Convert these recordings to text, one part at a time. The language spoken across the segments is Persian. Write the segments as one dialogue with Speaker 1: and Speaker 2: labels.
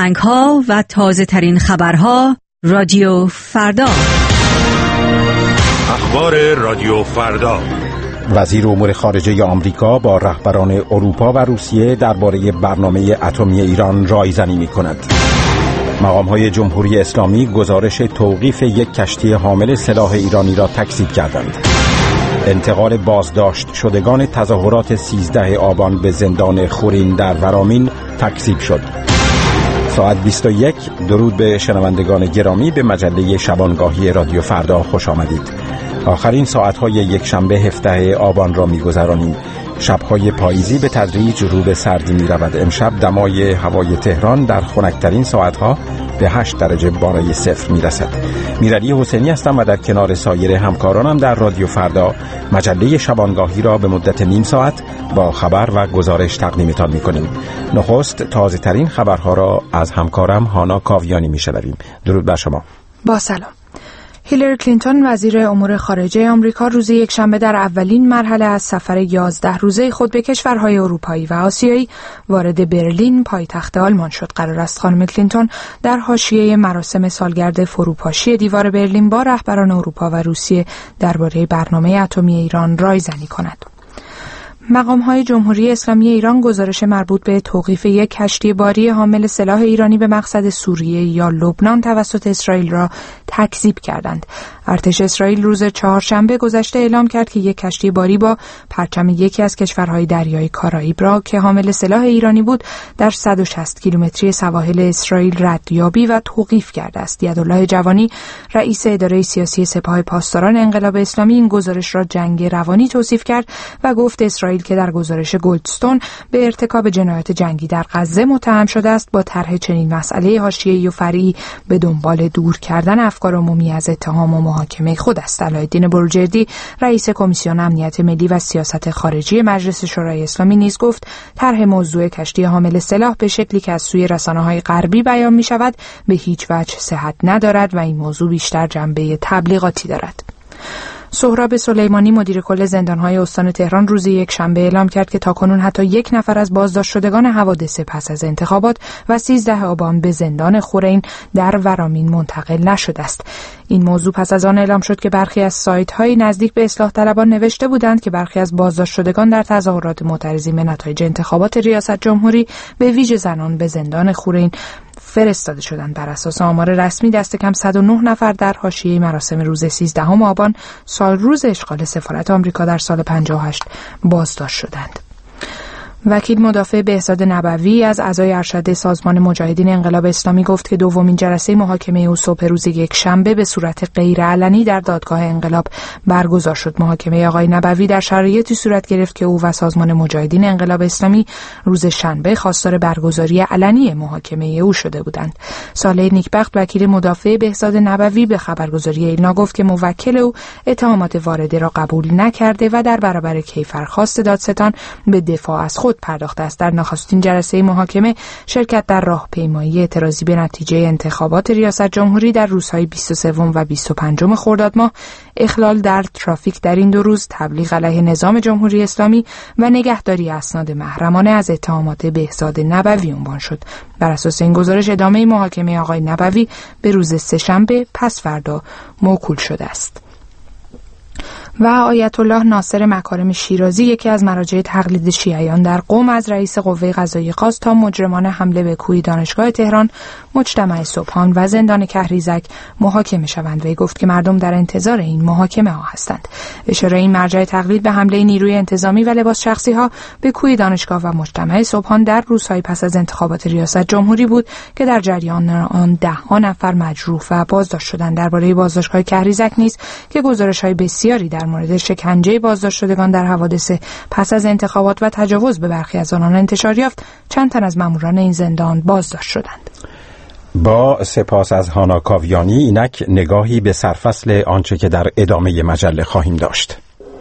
Speaker 1: آهنگ‌ها و تازه‌ترین خبرها رادیو فردا.
Speaker 2: اخبار رادیو فردا.
Speaker 3: وزیر امور خارجه آمریکا با رهبران اروپا و روسیه درباره برنامه اتمی ایران رایزنی می‌کند. مقام‌های جمهوری اسلامی گزارش توقیف یک کشتی حامل سلاح ایرانی را تکذیب کردند. انتقال بازداشت شدگان تظاهرات 13 آبان به زندان خورین در ورامین تکذیب شد. ساعت 21 درود به شنوندگان گرامی، به مجله شبانگاهی رادیو فردا خوش آمدید. آخرین ساعت‌های یک شنبه 17 آبان را می‌گذرانیم. شب‌های پاییزی به تدریج رو به سردی می‌رود. امشب دمای هوای تهران در خنک‌ترین ساعت‌ها به 8 درجه بالای صفر می‌رسد. میرعلی حسینی هستم و در کنار سایر همکارانم در رادیو فردا مجله شبانگاهی را به مدت نیم ساعت با خبر و گزارش تقدیمتان می‌کنیم. نخست تازه‌ترین خبرها را از همکارم هانا کاویانی می‌شنویم. درود بر شما.
Speaker 4: با سلام. هیلاری کلینتون وزیر امور خارجه آمریکا روز یکشنبه در اولین مرحله از سفر 11 روزه خود به کشورهای اروپایی و آسیایی وارد برلین پایتخت آلمان شد. قرار است خانم کلینتون در حاشیه مراسم سالگرد فروپاشی دیوار برلین با رهبران اروپا و روسیه درباره برنامه اتمی ایران رایزنی کند. مقام‌های جمهوری اسلامی ایران گزارش مربوط به توقیف یک کشتی باری حامل سلاح ایرانی به مقصد سوریه یا لبنان توسط اسرائیل را تکذیب کردند. ارتش اسرائیل روز چهارشنبه گذشته اعلام کرد که یک کشتی باری با پرچم یکی از کشورهای دریای کارائیب را که حامل سلاح ایرانی بود در 160 کیلومتری سواحل اسرائیل ردیابی و توقیف کرده است. یدالله جوانی رئیس اداره سیاسی سپاه پاسداران انقلاب اسلامی این گزارش را جنگ روانی توصیف کرد و گفت اسرائیل که در گزارش گلدستون به ارتکاب جنایات جنگی در غزه متهم شده است، با طرح چنین مسئله حاشیه‌ای و فرعی به دنبال دور کردن افکار عمومی از اتهام و محاکمه خود است. علایالدین بروجردی رئیس کمیسیون امنیت ملی و سیاست خارجی مجلس شورای اسلامی نیز گفت طرح موضوع کشتی حامل سلاح به شکلی که از سوی رسانه‌های غربی بیان می‌شود به هیچ وجه صحت ندارد و این موضوع بیشتر جنبه تبلیغاتی دارد. سهراب سلیمانی مدیر کل زندان‌های استان تهران روز یکشنبه اعلام کرد که تاکنون حتی یک نفر از بازداشت شدگان حوادث پس از انتخابات و 13 آبان به زندان خورین در ورامین منتقل نشده است. این موضوع پس از آن اعلام شد که برخی از سایت‌های نزدیک به اصلاح طلبان نوشته بودند که برخی از بازداشت شدگان در تظاهرات معترضین به نتایج انتخابات ریاست جمهوری به ویژه زنان به زندان خورین فرستاده شدند. بر اساس آمار رسمی دست کم 109 نفر در حاشیه مراسم روز 13 آبان سال روز اشغال سفارت آمریکا در سال 58 بازداشت شدند. وکیل مدافع بهزاد نبوی از اعضای ارشد سازمان مجاهدین انقلاب اسلامی گفت که دومین جلسه محاکمه او صبح روز یکشنبه به صورت غیرعلنی در دادگاه انقلاب برگزار شد. محاکمه آقای نبوی در شرایطی صورت گرفت که او و سازمان مجاهدین انقلاب اسلامی روز شنبه خواستار برگزاری علنی محاکمه او شده بودند. صالح نیکبخت وکیل مدافع بهزاد نبوی به خبرگزاری ایلنا گفت که موکل او اتهامات وارده را قبول نکرده و در برابر کیفرخواست دادستان به دفاع از خود پرداخته است. در نخستین جلسه محاکمه شرکت در راهپیمایی اعتراضی به نتیجه انتخابات ریاست جمهوری در روزهای 23 و 25 خرداد ماه، اخلال در ترافیک در این 2 روز، تبلیغ علیه نظام جمهوری اسلامی و نگهداری اسناد محرمانه از اتهامات بهزاد نبوی عنوان شد. بر اساس این گزارش ادامه محاکمه آقای نبوی به روز سه‌شنبه پس فردا موکول شده است. و آیت الله ناصر مکارم شیرازی یکی از مراجع تقلید شیعیان در قم از رئیس قوه قضاییه خواست تا مجرمان حمله به کوی دانشگاه تهران، مجتمع صبحان و زندان کهریزک محاکمه شوند. وی گفت که مردم در انتظار این محاکمه ها هستند. اشاره این مرجع تقلید به حمله نیروی انتظامی و لباس شخصی ها به کوی دانشگاه و مجتمع صبحان در روزهای پس از انتخابات ریاست جمهوری بود که در جریان آن 10 نفر مجروح و بازداشت شدند. درباره بازداشتگاه کهریزک نیز که گزارش‌های بسیاری در مورد شکنجه بازداشت شدگان در حوادث پس از انتخابات و تجاوز به برخی از آنان انتشار یافت، چند تن از ماموران این زندان بازداشت شدند.
Speaker 3: با سپاس از هانا کاویانی، اینک نگاهی به سرفصل آنچه که در ادامه مجله خواهیم داشت.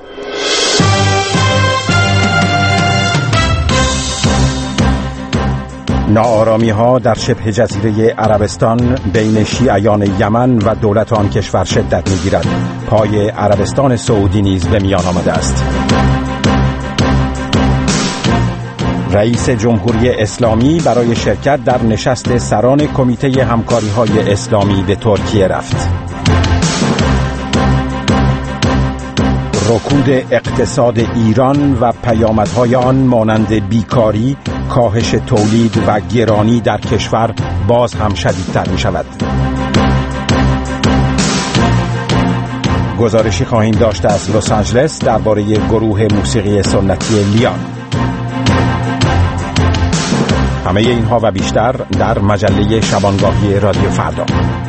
Speaker 3: ناآرامی‌ها در شبه جزیره عربستان بین شیعیان یمن و دولت آن کشور شدت می‌گیرد. پای عربستان سعودی نیز به میان آمده است. رئیس جمهوری اسلامی برای شرکت در نشست سران کمیته همکاری‌های اسلامی به ترکیه رفت. رکود اقتصاد ایران و پیامدهای آن مانند بیکاری، کاهش تولید و گرانی در کشور باز هم شدیدتر می شود. گزارشی خواهیم داشت از لس آنجلس درباره گروه موسیقی سنتی لیان. همه اینها و بیشتر در مجله شبانگاهی رادیو فردا.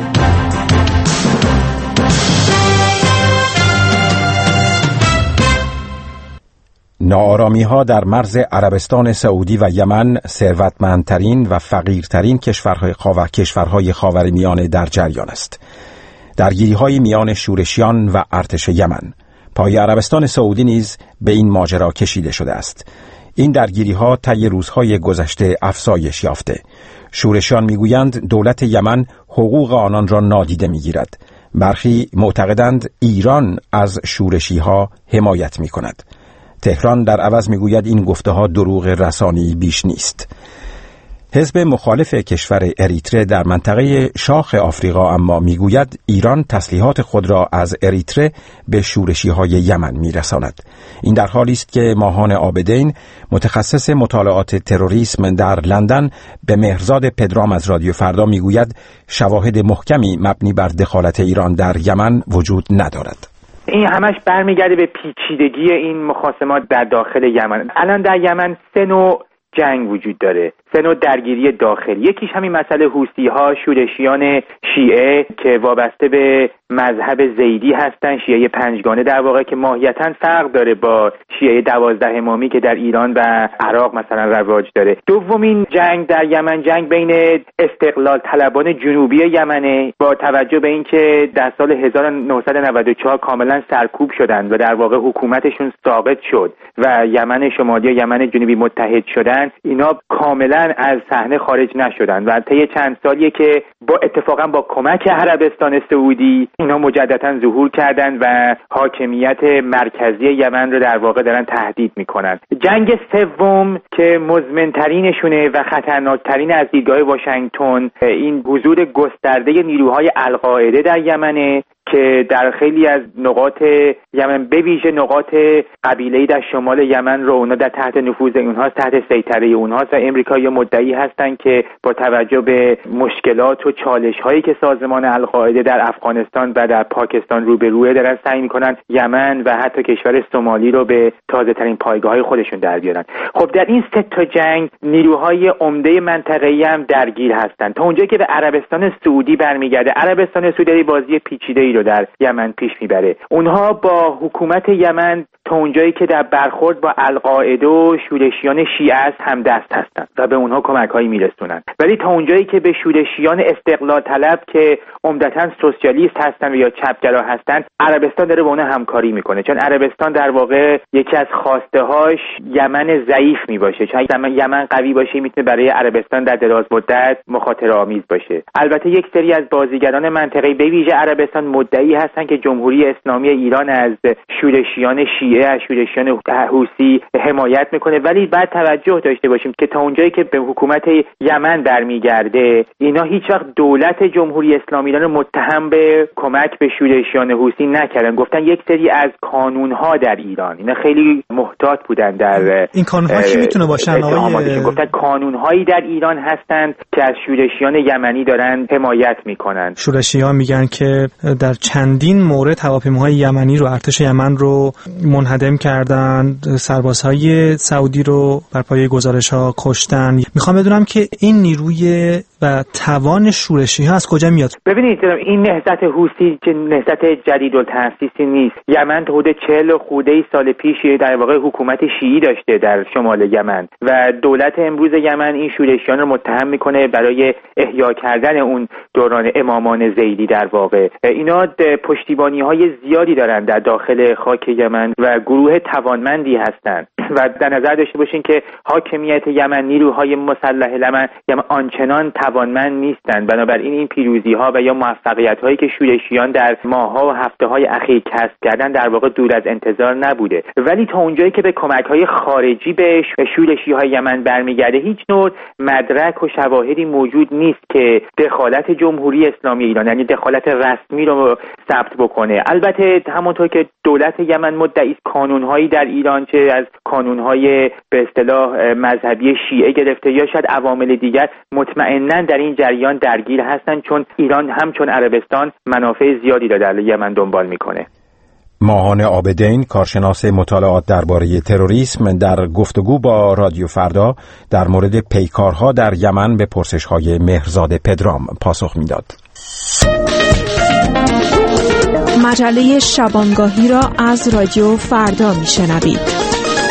Speaker 3: ناآرامی‌ها در مرز عربستان سعودی و یمن ثروتمندترین و فقیرترین کشورهای خاورمیانه در جریان است. درگیری‌های میان شورشیان و ارتش یمن، پای عربستان سعودی نیز به این ماجرا کشیده شده است. این درگیری‌ها طی روزهای گذشته افزایش یافته. شورشیان می‌گویند دولت یمن حقوق آنان را نادیده می‌گیرد. برخی معتقدند ایران از شورشی‌ها حمایت می‌کند. تهران در عوض میگوید این گفته‌ها دروغ رسانه‌ای بیش نیست. حزب مخالف کشور اریتره در منطقه شاخ آفریقا اما میگوید ایران تسلیحات خود را از اریتره به شورشی‌های یمن میرساند. این در حالی است که ماهان عابدین، متخصص مطالعات تروریسم در لندن، به مهرزاد پدرام از رادیو فردا میگوید شواهد محکمی مبنی بر دخالت ایران در یمن وجود ندارد.
Speaker 5: این همش برمیگرده به پیچیدگی این مخاصمات در داخل یمن. الان در یمن 3 نوع جنگ وجود داره، 3 نوع درگیری داخلی. یکیش همین مسئله حوثی‌ها، شورشیان شیعه که وابسته به مذهب زیدی هستن، شیعه پنجگانه در واقع، که ماهیتاً فرق داره با شیعه 12 امامی که در ایران و عراق مثلا رواج داره. دومین جنگ در یمن جنگ بین استقلال طلبان جنوبی یمنه، با توجه به اینکه در سال 1994 کاملا سرکوب شدن و در واقع حکومتشون ساقط شد و یمن شمالی و یمن جنوبی متحد شدن، اینا کاملا از صحنه خارج نشدن و طی چند سالیه که اتفاقا با کمک عربستان سعودی اینا مجددا ظهور کردن و حاکمیت مرکزی یمن رو در واقع دارن تهدید میکنن. جنگ سوم که مزمن‌ترینشونه و خطرناکترین از دیدگاه واشنگتن، این حضور گسترده نیروهای القاعده در یمنه که در خیلی از نقاط یمن، به ویژه نقاط قبیله‌ای در شمال یمن رو اونا در تحت نفوذ اونهاست، تحت سیطره اونهاست و امریکایی‌ها مدعی هستن که با توجه به مشکلات و چالش‌هایی که سازمان القاعده در افغانستان و در پاکستان روبروه دارن، سعی می‌کنن یمن و حتی کشور سومالی رو به تازه‌ترین پایگاه‌های خودشون در بیارن. خب در این 3 تا جنگ نیروهای عمده منطقه‌ای هم درگیر هستن تا اونجایی که به عربستان سعودی برمیگرده. عربستان سعودی بازی پیچیده‌ای رو در یمن پیش میبره. اونها با حکومت یمن تا اونجایی که در برخورد با القاعده و شورشیان شیعه است هم دست هستند و به اونها کمک‌هایی میرسونن، ولی تا اونجایی که به شورشیان استقلال طلب که عمدتاً سوسیالیست هستن و یا چپگرا هستن، عربستان داره با اونها همکاری میکنه، چون عربستان در واقع یکی از خواسته‌هاش یمن ضعیف میباشه. چون یمن قوی باشه میتونه برای عربستان در دراز مدت مخاطره آمیز باشه. البته یک سری از بازیگران منطقه‌ای به ویژه عربستان مدعی هستن که جمهوری اسلامی ایران از شورشیان شیعه، از شورشیان حوثی حمایت میکنه، ولی باید توجه داشته باشیم که تا اونجایی که به حکومت یمن برمیگرده، اینا هیچ وقت دولت جمهوری اسلامی ایران رو متهم به کمک به شورشیان حوثی نکردن. گفتن یک سری از قانون‌ها در ایران، اینا خیلی محتاط بودن در
Speaker 6: این قانون‌ها چی میتونه باشن؟
Speaker 5: گفتن قانون‌هایی در ایران هستند که از شورشیان یمنی دارن حمایت میکنن.
Speaker 6: شورشیان میگن که در چندین مورد هواپیماهای یمنی رو، ارتش یمن رو منهدم کردن، سربازهای سعودی رو بر پایه گزارش‌ها کشتن. میخوام بدونم که این نیروی و توان شورشی‌ها از کجا میاد؟
Speaker 5: ببینید این نهضت حوثی که نهضت جدیدالتأسیسی نیست. یمن حدود 40 خورده سال پیش در واقع حکومت شیعی داشته در شمال یمن و دولت امروز یمن این شورشیان رو متهم میکنه برای احیا کردن اون دوران امامان زیدی. در واقع اینا پشتیبانی‌های زیادی دارن در داخل خاک یمن و گروه توانمندی هستند و در نظر داشته باشین که حاکمیت یمن، نیروهای مسلح یمن آنچنان توانمند نیستند. بنابراین این پیروزی‌ها و یا موفقیت‌هایی که شورشیان در ماه‌ها و هفته‌های اخیر کسب کردن در واقع دور از انتظار نبوده. ولی تا اونجایی که به کمک‌های خارجی به شورشی‌های یمن برمیگرده، هیچ نوع مدرک و شواهدی موجود نیست که دخالت جمهوری اسلامی ایران، یعنی دخالت رسمی رو ثبت بکنه. البته همونطور که دولت یمن مدعی است، کانون‌هایی در ایران، چه از کانون‌های به اصطلاح مذهبی شیعه گرفته یا شاید عوامل دیگر، مطمئناً در این جریان درگیر هستند، چون ایران همچون عربستان منافع زیادی را در یمن دنبال میکنه.
Speaker 3: ماهان عابدین، کارشناس مطالعات درباره تروریسم، در گفتگو با رادیو فردا در مورد پیکارها در یمن به پرسش‌های مهرزاد پدرام پاسخ میداد.
Speaker 7: مجله شبانگاهی را از رادیو فردا میشنوید.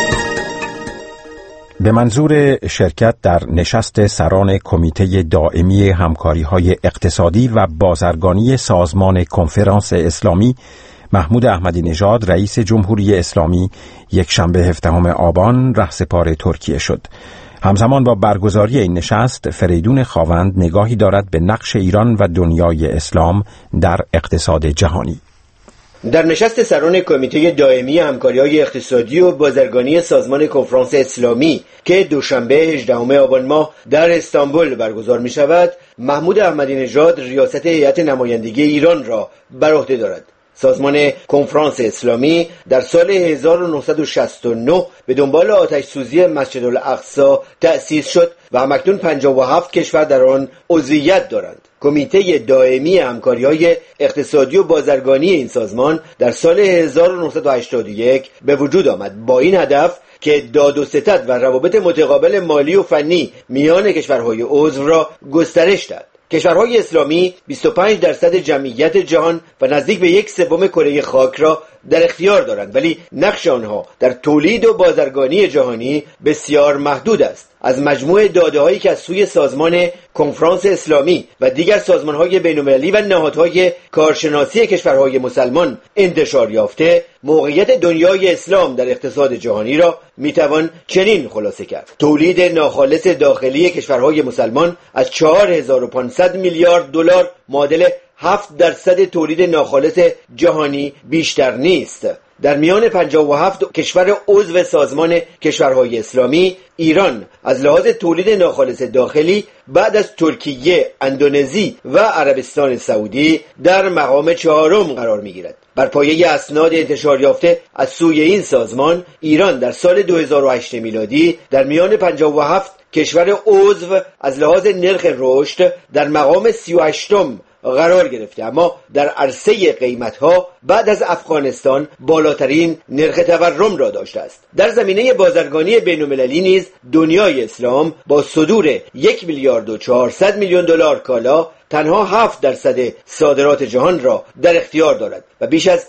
Speaker 3: به منظور شرکت در نشست سران کمیته دائمی همکاری‌های اقتصادی و بازرگانی سازمان کنفرانس اسلامی، محمود احمدی نژاد رئیس جمهوری اسلامی یکشنبه 17 آبان رهسپار ترکیه شد. همزمان با برگزاری این نشست، فریدون خاوند نگاهی دارد به نقش ایران و دنیای اسلام در اقتصاد جهانی.
Speaker 8: در نشست سران کمیته دائمی همکاری‌های اقتصادی و بازرگانی سازمان کنفرانس اسلامی که دوشنبه 18 آبان ماه در استانبول برگزار می‌شود، محمود احمدی نژاد ریاست هیئت نمایندگی ایران را بر عهده دارد. سازمان کنفرانس اسلامی در سال 1969 به دنبال آتش سوزی مسجد الاقصی تأسیس شد و همکنون 57 کشور در آن عضویت دارند. کمیته دائمی همکاری‌های اقتصادی و بازرگانی این سازمان در سال 1981 به وجود آمد با این هدف که داد و ستد و روابط متقابل مالی و فنی میان کشورهای عضو را گسترش دهد. کشورهای اسلامی 25% جمعیت جهان و نزدیک به 1/3 کره خاک را در اختیار دارند، ولی نقش آنها در تولید و بازرگانی جهانی بسیار محدود است. از مجموع داده‌هایی که از سوی سازمان کنفرانس اسلامی و دیگر سازمان‌های بین‌المللی و نهادهای کارشناسی کشورهای مسلمان انتشار یافته، موقعیت دنیای اسلام در اقتصاد جهانی را میتوان چنین خلاصه کرد: تولید ناخالص داخلی کشورهای مسلمان از 4500 میلیارد دلار معادل 7% تولید ناخالص جهانی بیشتر نیست. در میان 57 کشور عضو سازمان کشورهای اسلامی، ایران از لحاظ تولید ناخالص داخلی بعد از ترکیه، اندونزی و عربستان سعودی در مقام 4 قرار می‌گیرد. بر پایه اسناد انتشار یافته از سوی این سازمان، ایران در سال 2008 میلادی در میان 57 کشور عضو از لحاظ نرخ رشد در مقام 38م قرار گرفته، اما در عرصه قیمت‌ها بعد از افغانستان بالاترین نرخ تورم را داشته است. در زمینه بازرگانی بین‌المللی نیز دنیای اسلام با صدور 1 میلیارد و 400 میلیون دلار کالا تنها 7% صادرات جهان را در اختیار دارد و بیش از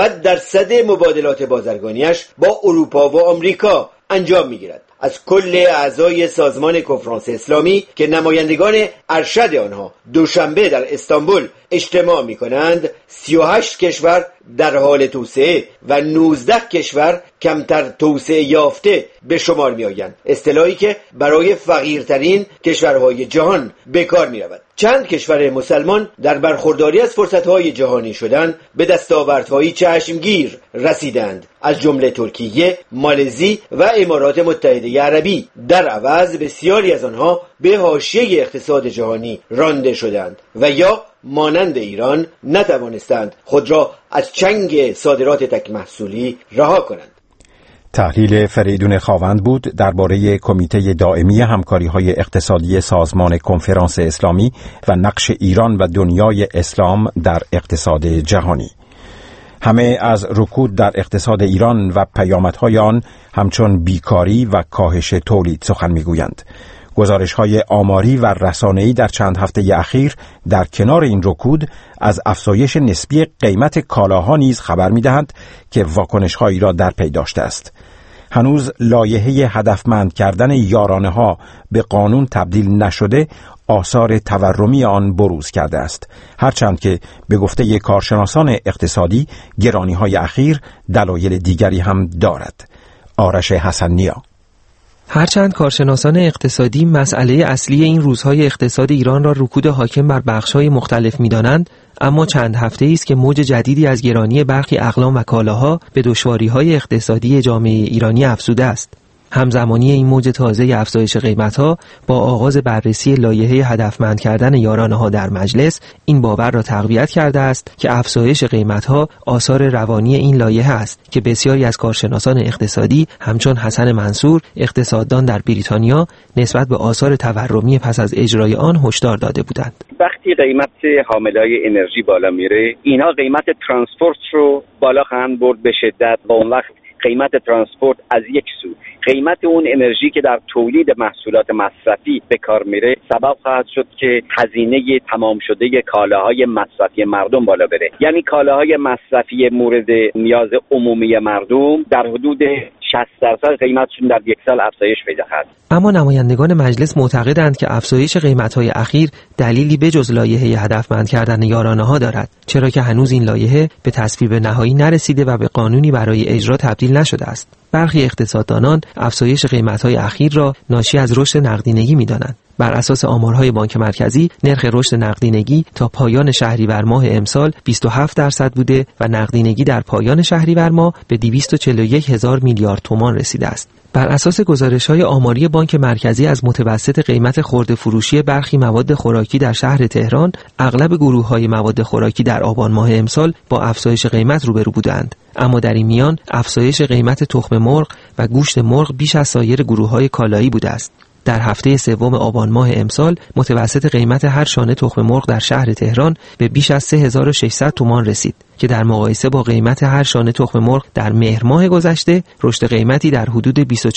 Speaker 8: 90% مبادلات بازرگانیش با اروپا و آمریکا انجام می‌گیرد. از کل اعضای سازمان کنفرانس اسلامی که نمایندگان ارشد آنها دوشنبه در استانبول اجتماع می‌کنند، 38 کشور در حال توسعه و 19 کشور کمتر توسعه یافته به شمار می‌آیند، اصطلاحی که برای فقیرترین کشورهای جهان به کار می‌رود. چند کشور مسلمان در برخورداری از فرصت‌های جهانی شدن به دستاوردهای چشمگیر رسیدند، از جمله ترکیه، مالزی و امارات متحده عربی. در عوض بسیاری از آنها به حاشیه اقتصاد جهانی رانده شدند و یا مانند ایران نتوانستند خود را از چنگ صادرات تک محصولی رها کنند.
Speaker 3: تحلیل فریدون خاوند بود درباره کمیته دائمی همکاری‌های اقتصادی سازمان کنفرانس اسلامی و نقش ایران و دنیای اسلام در اقتصاد جهانی. همه از رکود در اقتصاد ایران و پیامدهای آن همچون بیکاری و کاهش تولید سخن می‌گویند. گزارش‌های آماری و رسانه‌ای در چند هفته اخیر در کنار این رکود از افزایش نسبی قیمت کالاها نیز خبر می‌دهند که واکنش‌هایی را در پی داشته است. هنوز لایحه هدفمند کردن یارانه‌ها به قانون تبدیل نشده، آثار تورمی آن بروز کرده است، هرچند که به گفته کارشناسان اقتصادی گرانی‌های اخیر دلایل دیگری هم دارد. آرش حسن‌نیا.
Speaker 9: هرچند کارشناسان اقتصادی مسئله اصلی این روزهای اقتصاد ایران را رکود حاکم بر بخش‌های مختلف می‌دانند، اما چند هفته‌ای است که موج جدیدی از گرانی برخی اقلام و کالاها به دشواری‌های اقتصادی جامعه ایرانی افزوده است. همزمانی این موج تازه افزایش قیمت‌ها با آغاز بررسی لایحه هدفمند کردن یارانه‌ها در مجلس این باور را تقویت کرده است که افزایش قیمت‌ها آثار روانی این لایحه است که بسیاری از کارشناسان اقتصادی همچون حسن منصور اقتصاددان در بریتانیا نسبت به آثار تورمی پس از اجرای آن هشدار داده بودند.
Speaker 10: وقتی قیمت حامله‌های انرژی بالا میره، اینها قیمت ترانسپورت رو بالا خواهند برد به شدت و اون وقت قیمت ترانسپورت از یک سو قیمت اون انرژی که در تولید محصولات مصرفی به کار میره سبب خواهد شد که هزینه تمام شده کالاهای مصرفی مردم بالا بره. یعنی کالاهای مصرفی مورد نیاز عمومی مردم در حدود 60% قیمتشون در یک سال افزایش پیدا کرد.
Speaker 9: اما نمایندگان مجلس معتقدند که افزایش قیمت‌های اخیر دلیلی بجز لایحه هدفمند کردن یارانه‌ها دارد، چرا که هنوز این لایحه به تصویب نهایی نرسیده و به قانونی برای اجرا تبدیل نشده است. برخی اقتصاددانان افزایش قیمت‌های اخیر را ناشی از رشد نقدینگی می‌دانند. بر اساس آمارهای بانک مرکزی، نرخ رشد نقدینگی تا پایان شهریور ماه امسال 27% بوده و نقدینگی در پایان شهریور ماه به 241,000 میلیارد تومان رسیده است. بر اساس گزارش‌های آماری بانک مرکزی از متوسط قیمت خرده فروشی برخی مواد خوراکی در شهر تهران، اغلب گروه‌های مواد خوراکی در آبان ماه امسال با افزایش قیمت روبرو بودند. اما در این میان افزایش قیمت تخم مرغ و گوشت مرغ بیش از سایر گروه‌های کالایی بوده است. در هفته سوم آبان ماه امسال متوسط قیمت هر شانه تخم مرغ در شهر تهران به بیش از 3600 تومان رسید که در مقایسه با قیمت هر شانه تخم مرغ در مهر ماه گذشته رشد قیمتی در حدود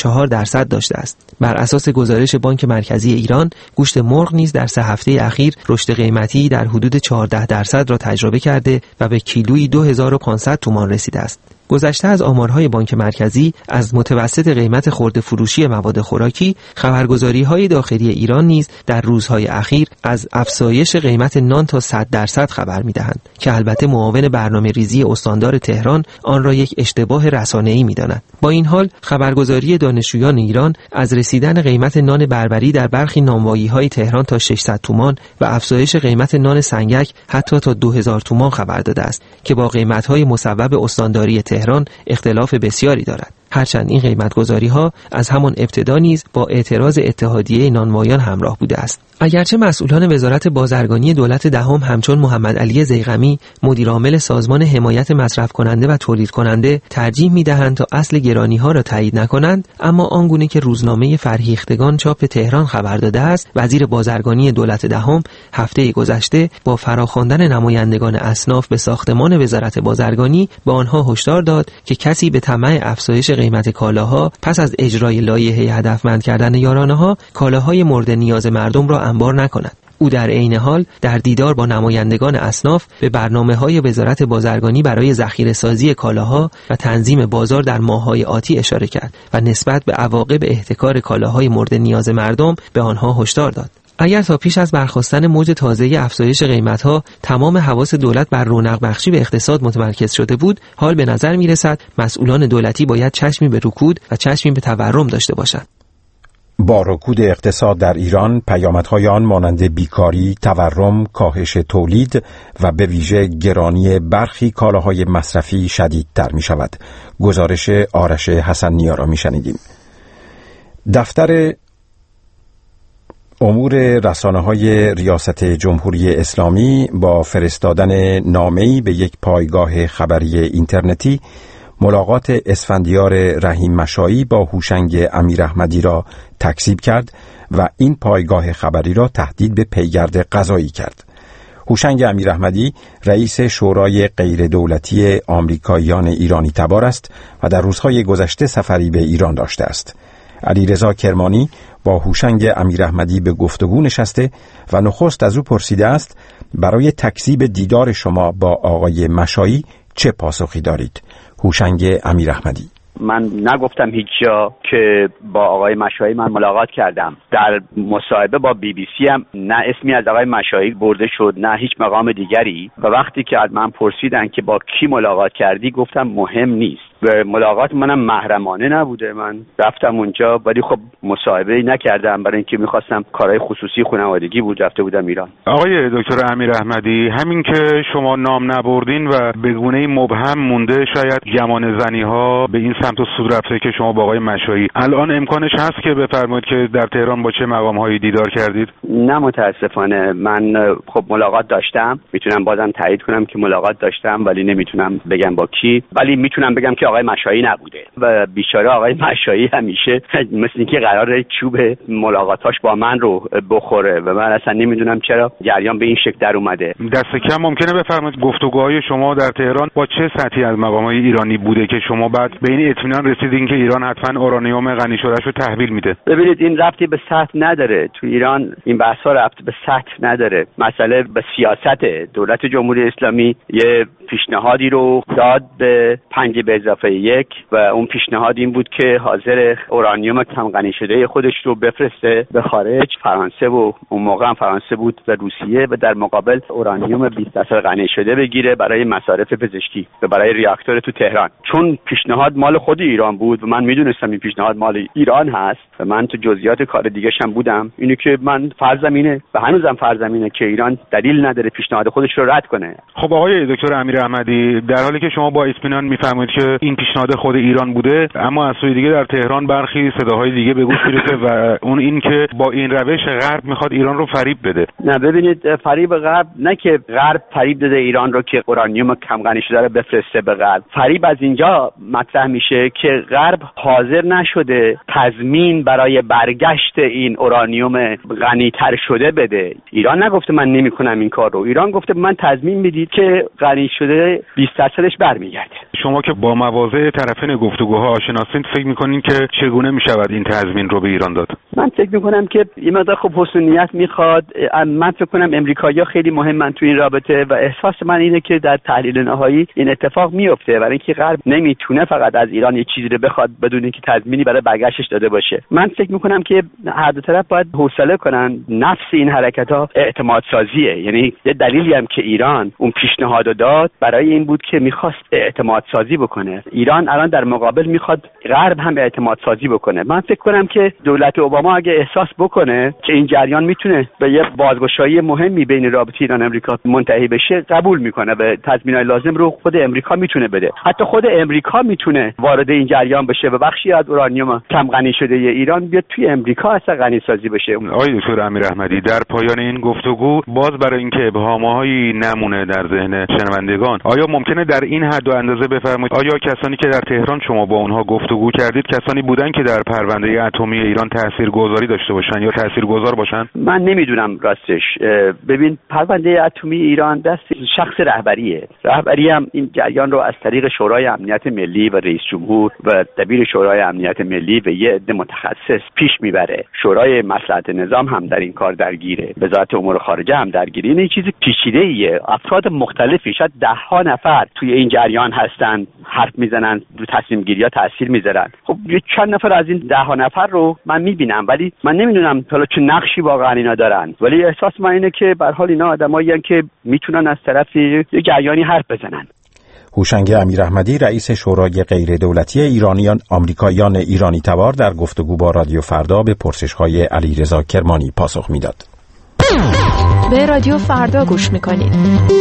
Speaker 9: 24% داشته است. بر اساس گزارش بانک مرکزی ایران، گوشت مرغ نیز در 3 هفته اخیر رشد قیمتی در حدود 14% را تجربه کرده و به کیلویی 2500 تومان رسیده است. گذشته از آمارهای بانک مرکزی از متوسط قیمت خرده فروشی مواد خوراکی، خبرگزاری‌های داخلی ایران نیز در روزهای اخیر از افزایش قیمت نان تا 100% خبر می‌دهند که البته معاون برنامه‌ریزی استاندار تهران آن را یک اشتباه رسانه‌ای می‌داند. با این حال خبرگزاری دانشجویان ایران از رسیدن قیمت نان بربری در برخی نانوایی‌های تهران تا 600 تومان و افزایش قیمت نان سنگک حتی تا 2000 تومان خبر داده است که با قیمت‌های مصوب استانداری تهران اختلاف بسیاری دارد. هرچند این قیمت‌گذاری‌ها از همان ابتدا نیز با اعتراض اتحادیه نانوایان همراه بوده است. اگرچه مسئولان وزارت بازرگانی دولت دهم همچون محمد علی ضیغمی مدیرعامل سازمان حمایت مصرف کننده و تولید کننده ترجیح می‌دهند تا اصل گرانی‌ها را تایید نکنند، اما آنگونه که روزنامه فرهیختگان چاپ تهران خبر داده است، وزیر بازرگانی دولت دهم هفته گذشته با فراخواندن نمایندگان اصناف به ساختمان وزارت بازرگانی به آنها هشدار داد که کسی به طمع افزایش قیمت کالاها پس از اجرای لایحه هدفمند کردن یارانه‌ها کالاهای مورد نیاز مردم را انبار نکند. او در عین حال در دیدار با نمایندگان اصناف به برنامه‌های وزارت بازرگانی برای ذخیره‌سازی کالاها و تنظیم بازار در ماه‌های آتی اشاره کرد و نسبت به عواقب احتکار کالاهای مورد نیاز مردم به آنها هشدار داد. اگر تا پیش از برخاستن موج تازه افزایش قیمت‌ها تمام حواس دولت بر رونق بخشی به اقتصاد متمرکز شده بود، حال به نظر می‌رسد مسئولان دولتی باید چشمی به رکود و چشمی به تورم داشته باشند.
Speaker 3: با رکود اقتصاد در ایران، پیامدهای آن مانند بیکاری، تورم، کاهش تولید و به ویژه گرانی برخی کالاهای مصرفی شدیدتر می‌شود. گزارش آرش حسن‌نیا را می‌شنیدیم. دفتر امور رسانه‌های ریاست جمهوری اسلامی با فرستادن نامه‌ای به یک پایگاه خبری اینترنتی ملاقات اسفندیار رحیم مشایی با هوشنگ امیراحمدی را تکذیب کرد و این پایگاه خبری را تهدید به پیگرد قضایی کرد. هوشنگ امیراحمدی رئیس شورای غیر دولتی آمریکاییان ایرانی تبار است و در روزهای گذشته سفری به ایران داشته است. علیرضا کرمانی با هوشنگ امیراحمدی به گفتگو نشسته و نخست از او پرسیده است برای تکذیب دیدار شما با آقای مشایی چه پاسخی دارید؟ هوشنگ امیراحمدی:
Speaker 11: من نگفتم هیچ جا که با آقای مشایی من ملاقات کردم. در مصاحبه با BBC هم نه اسمی از آقای مشایی برده شد نه هیچ مقام دیگری، و وقتی که از من پرسیدن که با کی ملاقات کردی گفتم مهم نیست. و ملاقات منم محرمانه نبوده. من رفتم اونجا ولی خب مصاحبه‌ای نکردم برای اینکه می‌خواستم کارهای خصوصی خانوادگی بود، رفته بودم ایران.
Speaker 2: آقای دکتر امیر احمدی، همین که شما نام نبردین و به گونه‌ای مبهم مونده شاید گمان زنی‌ها به این سمت و سود رفته که شما با آقای مشایی الان امکانش هست که بفرمایید که در تهران با چه مقام‌هایی دیدار کردید؟
Speaker 11: نه متاسفانه من خب ملاقات داشتم، میتونم بازم تایید کنم که ملاقات داشتم ولی نمیتونم بگم با کی، ولی میتونم بگم که آقای مشایی نبوده و بیچاره آقای مشایی همیشه مثل اینکه قراره چوب ملاقاتاش با من رو بخوره و من اصلا نمیدونم چرا جریان به این شکل در اومده.
Speaker 2: دست کم ممکنه بفرمایید گفتگوهای شما در تهران با چه سطحی از مقام‌های ایرانی بوده که شما بعد به این اطمینان رسیدین که ایران حتما اورانیوم غنی شده‌شو تحویل میده؟
Speaker 11: ببینید این ربطی به سطح نداره، تو ایران این بحث‌ها ربط به سطح نداره، مسئله به سیاست دولت جمهوری اسلامی یه پیشنهادی رو داد به 5+1 و اون پیشنهاد این بود که حاضر اورانیوم کم غنی شده خودش رو بفرسته به خارج، فرانسه و اون موقع هم فرانسه بود و روسیه، و در مقابل اورانیوم 20% غنی شده بگیره برای مصارف پزشکی و برای ریاکتور تو تهران. چون پیشنهاد مال خود ایران بود و من میدونستم این پیشنهاد مال ایران هست و من تو جزئیات کار دیگه هم بودم، اینه که من فرضم اینه و هنوزم فرضم اینه که ایران دلیل نداره پیشنهاد خودش رو رد کنه.
Speaker 2: خب آقای دکتر امیر احمدی، در حالی که شما با اطمینان میفهمید که این پیشنهاد خود ایران بوده، اما از سوی دیگه در تهران برخی صداهای دیگه به گوش میرسه و اون این که با این روش غرب میخواد ایران رو فریب بده.
Speaker 11: نه ببینید، فریب غرب نه که غرب فریب داده ایران رو که اورانیوم کم غنی شده رو بفرسته به غرب. فریب از اینجا مطرح میشه که غرب حاضر نشده تضمین برای برگشت این اورانیوم غنی‌تر شده بده. ایران نگفته من نمیکنم این کار رو، ایران گفته من تضمین میدید که غنی شده 20%ش برمیگرده.
Speaker 2: شما که با مواضع طرفین گفتگوها آشناسین، فکر میکنین که چگونه میشود این تضمین رو به ایران داد؟
Speaker 11: من فکر میکنم که این مقدار خب حسن نیت میخواد. من فکر کنم امریکایی‌ها خیلی مهمن تو این رابطه و احساس من اینه که در تحلیل نهایی این اتفاق میفته، برای اینکه غرب نمیتونه فقط از ایران یه چیزی رو بخواد بدون اینکه تضمینی برای برگشتش داده باشه. من فکر میکنم که هر دو طرف باید حوصله کنن. نفس این حرکت‌ها اعتماد سازیه، یعنی یه دلیلی هم که ایران اون پیشنهادو داد برای این بود که میخواست اعتماد سازی بکنه. ایران الان در مقابل میخواد غرب هم اعتماد سازی بکنه. من فکر کنم که دولت اوباما اگه احساس بکنه که این جریان میتونه به یه بازگشایی مهمی بین رابطه ایران و امریکا منتهی بشه، قبول میکنه و تضمینات لازم رو خود امریکا میتونه بده. حتی خود امریکا میتونه وارد این جریان بشه و بخشی از اورانیوم کم غنی شده ایران بیاد توی امریکا اصلا غنی سازی بشه.
Speaker 2: آقای دکتر امیر احمدی، در پایان این گفتگو باز برای اینکه ابهام‌هایی نمونه در ذهن شنوندگان، آیا ممکنه در این حد و اندازه بفرمایید آیا کسانی که در تهران شما با اونها گفتگو کردید کسانی بودن که در پرونده اتمی ایران تاثیرگذاری داشته باشن یا تاثیرگذار باشن؟
Speaker 11: من نمیدونم راستش. ببین، پرونده اتمی ایران دست شخص رهبریه. رهبری هم این جریان رو از طریق شورای امنیت ملی و رئیس جمهور و دبیر شورای امنیت ملی و یه عده متخصص پیش میبره. شورای مصلحت نظام هم در این کار درگیره، وزارت امور خارجه هم درگیره. این چیز پیچیده‌ایه. افراد مختلفی، شاید 10 نفر توی این جریان هستن، حرف میزنن، رو تصمیم گیری‌ها تاثیر میذارن. خب یه چند نفر از این 10 نفر رو من میبینم، ولی من نمیدونم حالا چه نقشی واقعا اینا دارن، ولی احساس من اینه که به هر حال اینا آدمایین که میتونن از طرف یه جریانی حرف بزنن.
Speaker 3: هوشنگ امیر احمدی، رئیس شورای غیر دولتی ایرانیان آمریکاییان ایرانی تبار، در گفتگو با رادیو فردا به پرسش‌های علیرضا کرمانی پاسخ میداد.
Speaker 7: به رادیو فردا گوش میکنید.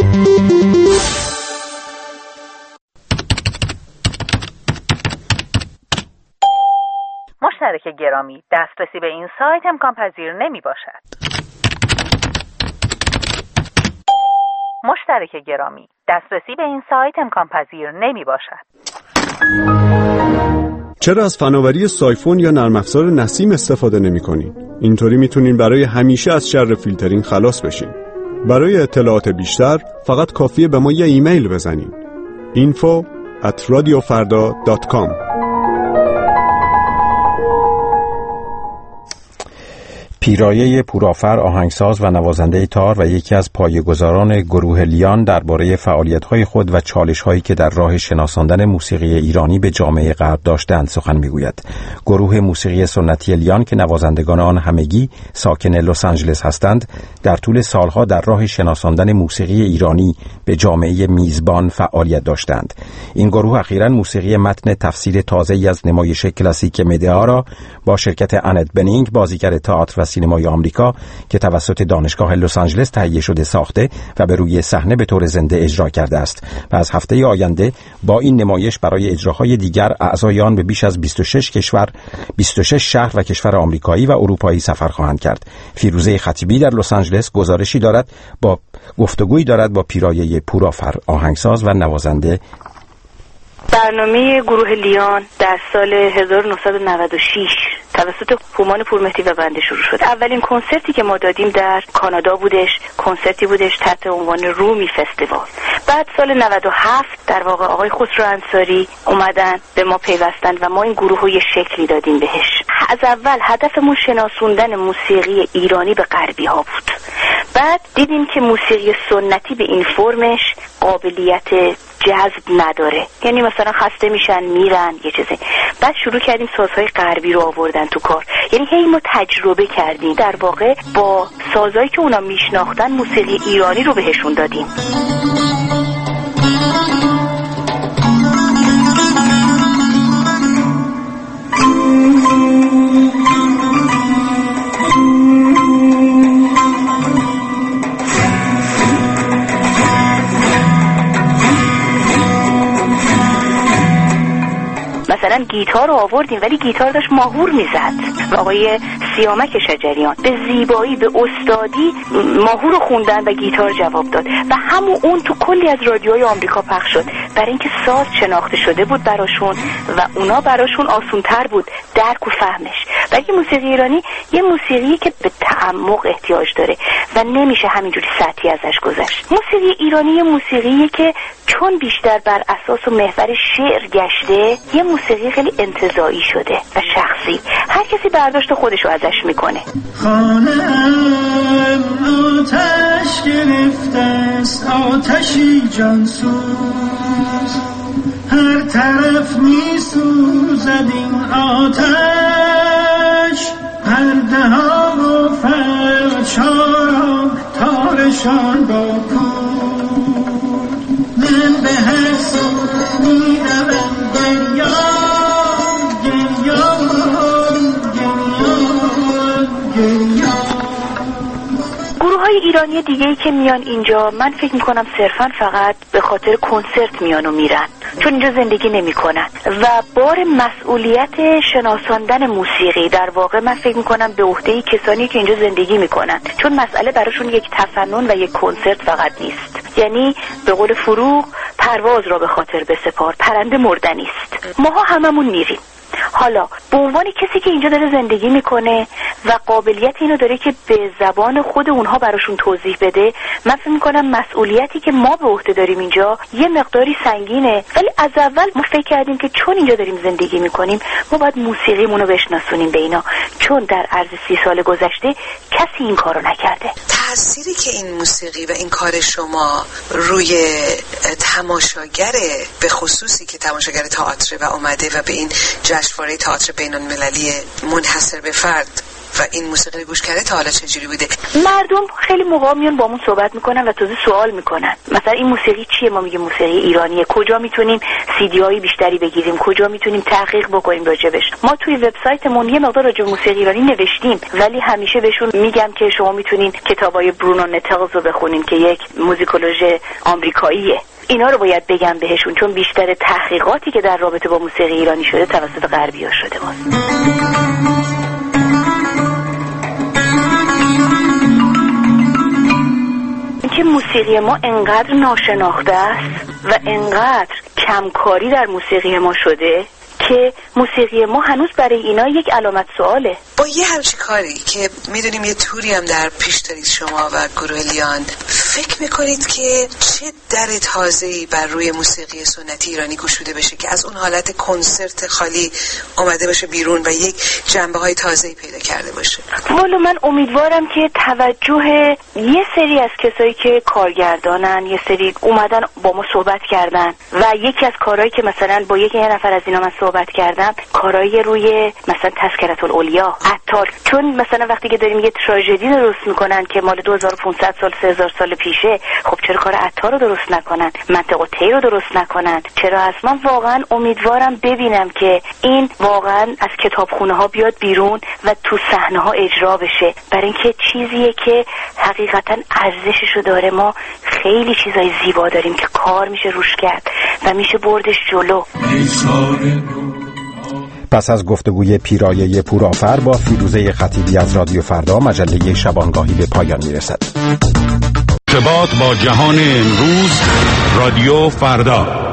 Speaker 1: مشترک گرامی، دسترسی به این سایت امکان پذیر نمی باشد. مشترک گرامی، دسترسی به این سایت امکان پذیر نمی باشد.
Speaker 12: چرا از فناوری سایفون یا نرم افزار نسیم استفاده نمی‌کنین؟ اینطوری میتونین برای همیشه از شر فیلترینگ خلاص بشین. برای اطلاعات بیشتر فقط کافیه به ما یه ایمیل بزنین. info@radiofarda.com.
Speaker 3: پیرایه پورآفر آهنگساز و نوازنده تار و یکی از پایه‌گذاران گروه لیان درباره فعالیت‌های خود و چالش‌هایی که در راه شناساندن موسیقی ایرانی به جامعه غرب داشتند سخن می‌گوید. گروه موسیقی سنتی لیان که نوازندگان آن همگی ساکن لس آنجلس هستند، در طول سالها در راه شناساندن موسیقی ایرانی به جامعه میزبان فعالیت داشتند. این گروه اخیراً موسیقی متن تفسیر تازه‌ای از نمایش کلاسیک مدعا را با شرکت انت بنینگ، بازیگر تئاتر و سینمای آمریکا که توسط دانشگاه لس آنجلس تهیه شده ساخته و به روی صحنه به طور زنده اجرا کرده است و از هفته آینده با این نمایش برای اجراهای دیگر اعضای آن به بیش از 26 شهر و کشور آمریکایی و اروپایی سفر خواهند کرد. فیروزه خطیبی در لس آنجلس گفتگویی دارد با پیرایه پورآفر آهنگساز و نوازنده.
Speaker 13: برنامه گروه لیان در سال 1996 توسط هومان پورمهدی و بنده شروع شد. اولین کنسرتی که ما دادیم در کانادا بودش، کنسرتی بودش تحت عنوان رومی فستیوال. بعد سال 97 در واقع آقای خسرو انصاری اومدن به ما پیوستن و ما این گروه رو یه شکلی دادیم بهش. از اول هدفمون شناسوندن موسیقی ایرانی به غربی ها بود. بعد دیدیم که موسیقی سنتی به این فرمش قابلیت جذب نداره، یعنی مثلا خسته میشن میرن یه چیزی. بعد شروع کردیم سازهای غربی رو آوردن تو کار، یعنی هی ما تجربه کردیم، در واقع با سازهایی که اونا میشناختن موسیقی ایرانی رو بهشون دادیم. مثلا گیتار رو آوردیم ولی گیتار داشت ماهور میزد و آقای سیامک شجریان به زیبایی به استادی ماهور رو خوندن و گیتار جواب داد و همون اون تو کلی از رادیوهای آمریکا پخش شد، برای اینکه ساز شناخته شده بود براشون و اونا براشون آسونتر بود درک و فهمش. برای موسیقی ایرانی یه موسیقی که به تعمق احتیاج داره و نمیشه همینجوری سطحی ازش گذشت. موسیقی ایرانی یه موسیقیه که چون بیشتر بر اساس و محور شعر گشته، یه موسیقی خیلی انتزاعی شده و شخصی، هر کسی برداشت خودشو ازش میکنه.
Speaker 14: خانه‌ام آتش گرفته است، آتشی جانسوز، هر طرف میسوزد این آتش، پرده ها و فرشارا تارشان با کود، من به هر سو میروم گریان گریان
Speaker 13: گروه‌های ایرانی دیگه‌ای که میان اینجا، من فکر میکنم صرفاً فقط به خاطر کنسرت میان و میرن، چون اینجا زندگی نمیکنن و بار مسئولیت شناساندن موسیقی در واقع من فکر میکنم به عهده کسانی که اینجا زندگی میکنن، چون مسئله براشون یک تفنن و یک کنسرت فقط نیست. یعنی به قول فروغ پرواز را به خاطر بسپار، پرنده مردنی است. ماها هممون میریم. حالا به عنوان کسی که اینجا داره زندگی میکنه و قابلیت اینو داره که به زبان خود اونها براشون توضیح بده، من فکر میکنم مسئولیتی که ما به عهده داریم اینجا یه مقداری سنگینه، ولی از اول ما فکر کردیم که چون اینجا داریم زندگی میکنیم ما باید موسیقیمونو بشناسونیم به اینا، چون در عرض 30 سال گذشته کسی این کارو نکرده.
Speaker 15: تأثیری که این موسیقی و این کار شما روی تماشاگره، به خصوصی که تماشاگر تئاتر و اومده و به این جشنواره تئاتر بین‌المللی منحصر به فرد و این موسیقی گوش کرده، تا حالا چجوری بوده؟
Speaker 13: مردم خیلی موقع میان با همون صحبت میکنن و تازه سوال میکنن، مثلا این موسیقی چیه؟ ما میگیم موسیقی ایرانیه. کجا میتونیم CD های بیشتری بگیریم؟ کجا میتونیم تحقیق بکنیم راجبش؟ ما توی وبسایتمون یه مقدار راجع به موسیقی ایرانی نوشتیم، ولی همیشه بهشون میگم که شما میتونین کتابای برونو نتلز رو بخونین که یک موزیکولوژ آمریکاییه. اینا رو باید بگم بهشون، چون بیشتر تحقیقاتی که در رابطه با موسیقی ایرانی شده توسط غربی‌ها شده باز. اینکه موسیقی ما انقدر ناشناخته است و انقدر کمکاری در موسیقی ما شده که موسیقی ما هنوز برای اینا یک علامت سواله.
Speaker 15: با یه همچی کاری که میدونیم یه توری هم در پیش دارید شما و گروه لیان، فکر میکنید که چه در تازه‌ای بر روی موسیقی سنتی ایرانی گشوده بشه که از اون حالت کنسرت خالی آمده باشه بیرون و یک جنبه‌های تازه‌ای پیدا کرده باشه؟
Speaker 13: والا من امیدوارم که توجه یه سری از کسایی که کارگردانن، یه سری اومدن با ما صحبت کردن و یکی از کارهایی که مثلا با یه نفر از اینا من صحبت کردم، کارهای روی مثلا تذکرة الاولیا، عطار، چون مثلا وقتی که داریم یه تراژدی درست میکنن که مال 2500 سال 3000 سال پیشه، خب چرا کار عطار رو درست نکنن، منطقه تی رو درست نکنن؟ چرا هست؟ من واقعا امیدوارم ببینم که این واقعا از کتابخونه ها بیاد بیرون و تو صحنه ها اجرا بشه، برای اینکه چیزیه که حقیقتا ارزششو داره. ما خیلی چیزای زیبا داریم که کار میشه روش کرد و میشه بردش جلو.
Speaker 3: پس از گفتگوی پیرایه پورآفر با فیروزه خطیبی از رادیو فردا، مجله شبانگاهی به پایان میرسد.
Speaker 16: ارتباط با جهان امروز، رادیو فردا.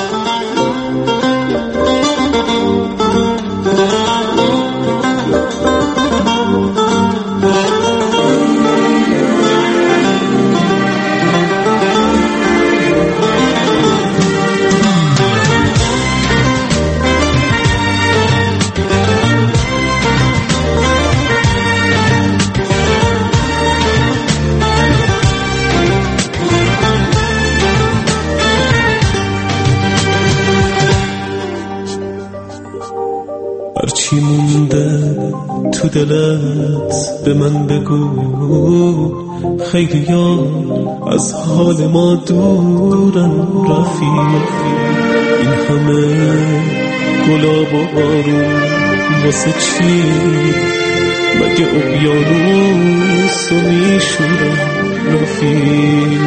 Speaker 17: هرچی مونده تو دلت به من بگو، خیلی ها از حال ما دورن رفیق، این همه گلاب و بارون واسه چی؟ مگه اقیانوس رو میشورن رفیق؟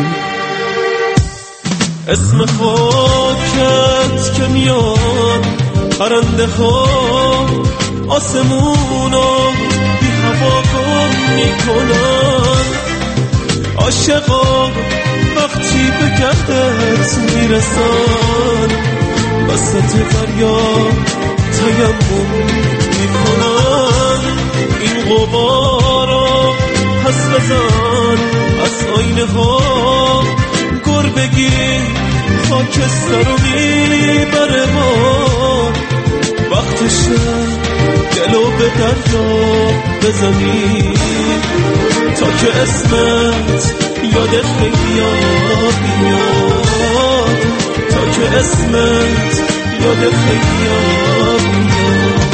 Speaker 17: اسم خاکت که میاد پرنده ها آسمونو بی هوا گم میکنن، عاشقا وقتی به گردت میرسن وسط فریاد تیمم میکنن. این غبارا پس بزن از آینه ها، گربگی خاکستر رو میبره ما، وقتشه دلو به دریا بزنی تا که اسمت یاد خیلیا بیاد، تا که اسمت یاد خیلیا بیاد.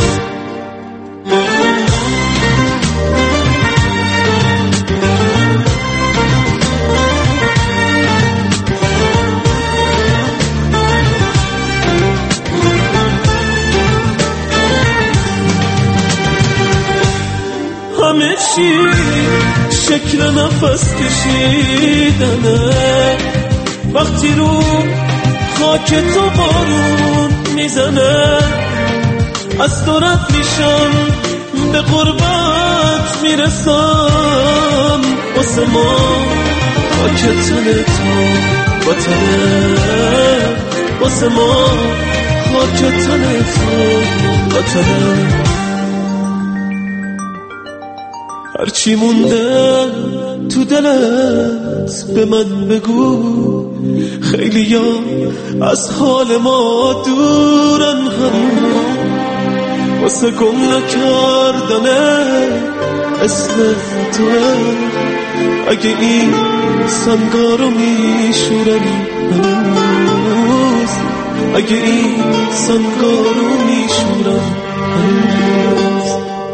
Speaker 17: همه چی شکل نفس کشیدنه، وقتی رو خاک تو بارون میزنه، از دورت میشم به قربت میرسم، واسه ما خاک تن تو وطنه، واسه ما خاک تن تو وطنه. هرچی مونده تو دلت به من بگو، خیلی ها از حال ما دورن هم، واسه گم نکردنه اسم توه، اگه این سنگارو میشورن هنوز، اگه این سنگارو میشورن هنوز.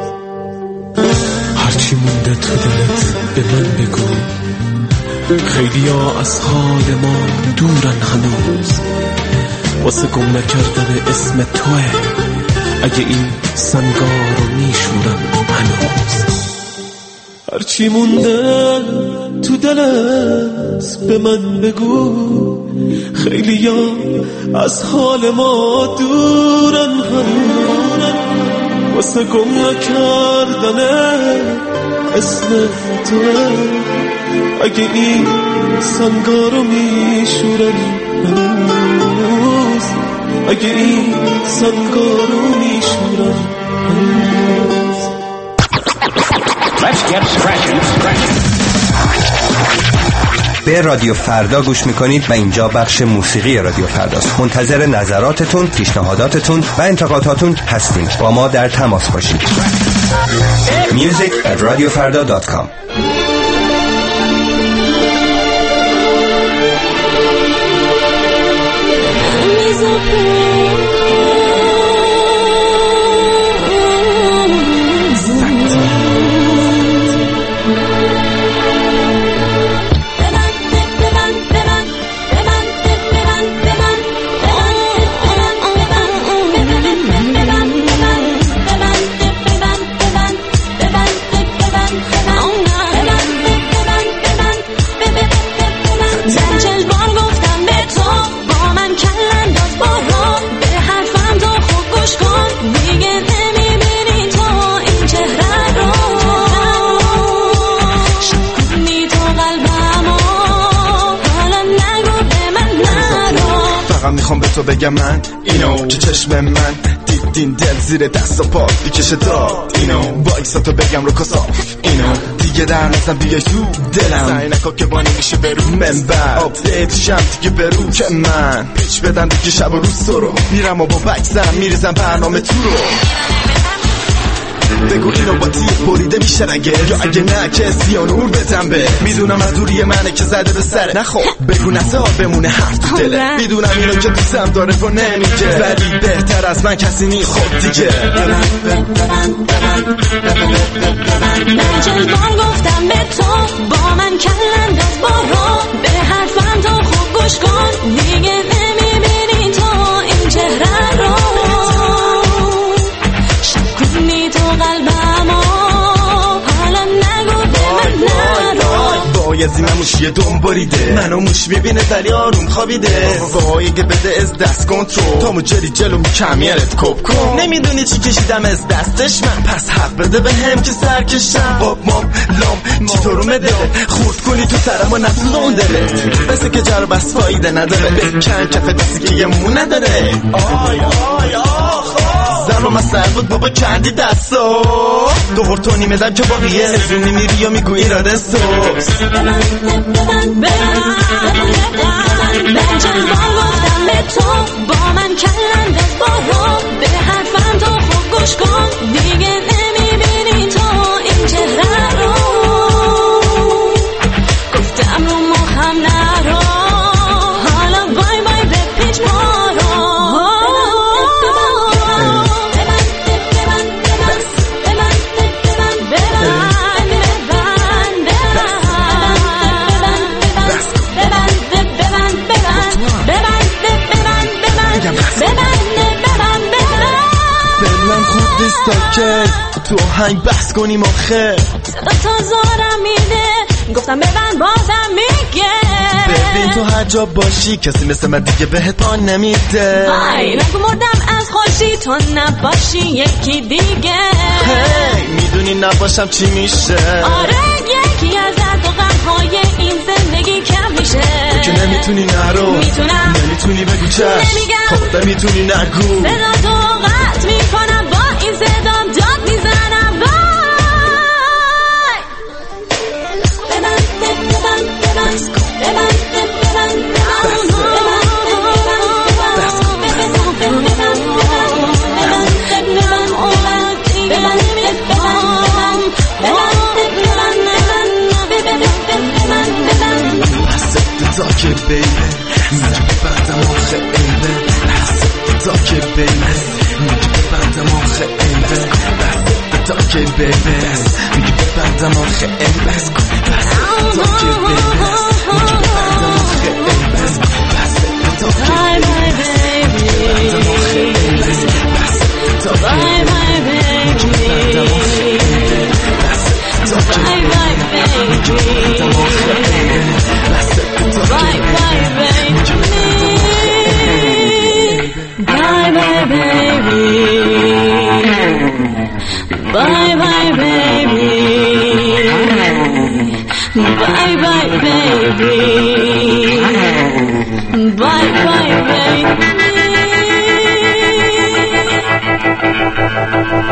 Speaker 17: هرچی مونده تو دلت به من بگو، خیلی ها از حال ما دورن هنوز، واسه گم نکردن اسم توه، اگه این سنگار رو میشورن هنوز. هرچی مونده تو دلت به من بگو، خیلی ها از حال ما دورن هنوز، واسه گم نکردن اسم توه، اگه این سنگارو میشورن هنوز، اگه این سنگارو میشورن هنوز.
Speaker 18: Let's get scratching. به رادیو فردا گوش میکنید و اینجا بخش موسیقی رادیو فرداست. منتظر نظراتتون، پیشنهاداتتون و انتقاداتون هستیم. با ما در تماس باشید. music@radiofarda.com.
Speaker 19: میخوام به تو بگم من اینو که چشم من دیدین دل زیر دست و پا بیکشه داد اینو با ایکساتو بگم رو کساف اینو دیگه در نزن بیای تو دلم سعی نکن که بانی میشه برو منبر آپدیت شم دیگه برو که من پیچ بدم دیگه شب و روز تو رو میرم و با بکسم میریزم برنامه تو رو بگو اینو با تیر بریده میشه نگه یا اگه نه که سیانور بدم به میدونم از دوری منه که زده به سره نخو بگو نسال بمونه هفت تو دله میدونم اینو که دوستم داره و نمیگه ولی بهتر از من کسی نی خود دیگه
Speaker 20: من چندان گفتم به تو با من کلند از بارو به حرفم تو خوب گوش کن دیگه نمیبینی تو این چهره رو شکنی تو قلبمو حالا نگو به من نرو
Speaker 19: بایزی من موشیه دنباریده منو موش میبینه ولی آروم خوابیده وایگه بده از دست کنترل تامو جلی جلو کمیرت کپ کن نمیدونی چی کشیدم از دستش من پس حق بده به هم که سرکشم باب مام لام چی تو رو مده خورد کنی تو سرم و نسلون داره بسه که جر بس فایده نداره بکن کف دستی که یه مون نداره آی آی آخ زن و مسئل بود بابا کندی دستو دوبار تو نیمدم که باقیه نزونی میری یا میگو ایراده سوز
Speaker 20: من چند بار گفتم به تو با من کلند از بارو به حرفم تو خوب گوش کن دیگه نمیبینی تو این چهره رو گفتم رو مخم نرو حالا بای بای به پیچ مارو
Speaker 19: که تو هنگ بس کنیم آخه
Speaker 20: صدا تا زارم میده گفتم ببند بازم میگه
Speaker 19: ببین تو هر جا باشی کسی مثل من دیگه بهت پا نمیده
Speaker 20: آی نگو مردم از خوشی تو نباشی یکی دیگه
Speaker 19: هی میدونی نباشم چی میشه
Speaker 20: آره یکی از درد و غمهای این زندگی کم میشه
Speaker 19: تو که نمیتونی نرو
Speaker 20: میتونم
Speaker 19: نمیتونی بگو چشم
Speaker 20: نمیگم
Speaker 19: خب نمیتونی نگو
Speaker 20: صدا تو قطع میکنم با این صدام داد میزنم
Speaker 19: که بیبه میگه ببندم آخه عیبه حسد تا که بیبه میگه ببندم آخه عیبه حسد تا که بیبه میگه ببندم آخه عیبه حسد تا که بیبه میگه ببندم آخه عیبه حسد تا که بیبه میگه ببندم آخه عیبه حسد تا که بیبه میگه ببندم آخه عیبه حسد تا که بیبه میگه ببندم آخه عیبه Bye bye baby, bye bye baby, bye bye baby, bye bye baby, bye bye baby.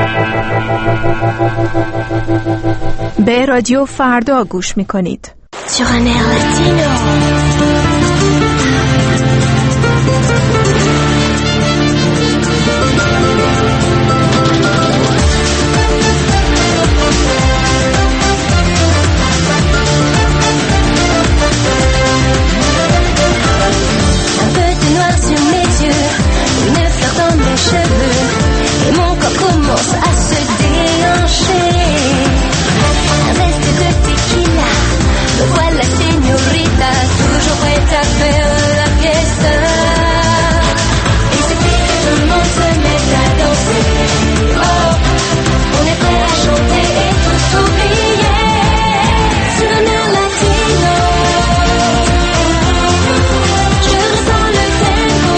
Speaker 7: به رادیو فردا گوش می‌کنید.
Speaker 20: sur un air latino.
Speaker 21: Et mon corps commence à se déhancher. Un reste de tequila, me voilà señorita, toujours prête à faire la fiesta. Et c'est puis que tout le monde se met à danser. Oh, on est prêt à chanter et tout oublier. Sur un air latino, je ressens le tempo.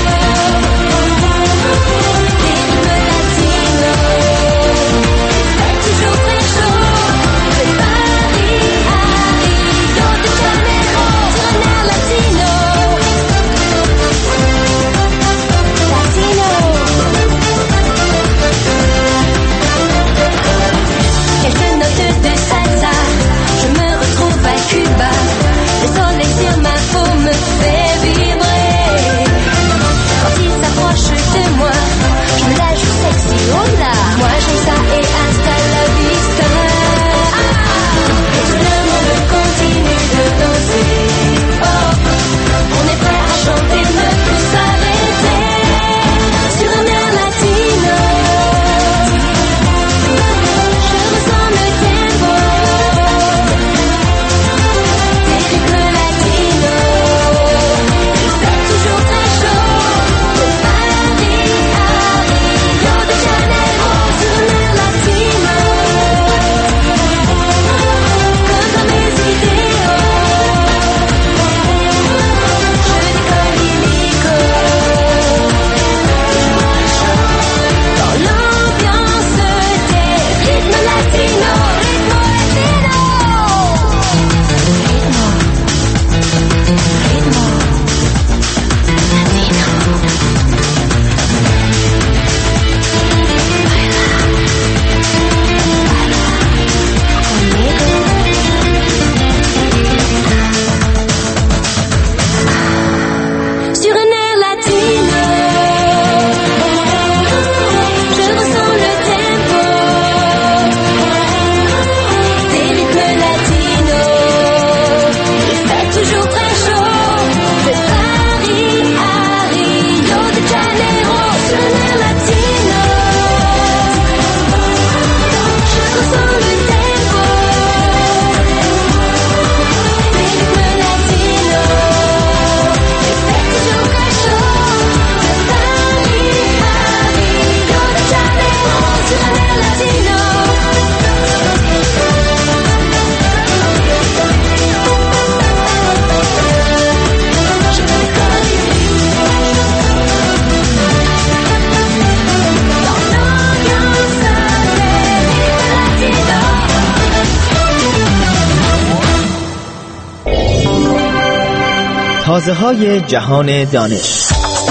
Speaker 22: تازه‌های جهان دانش.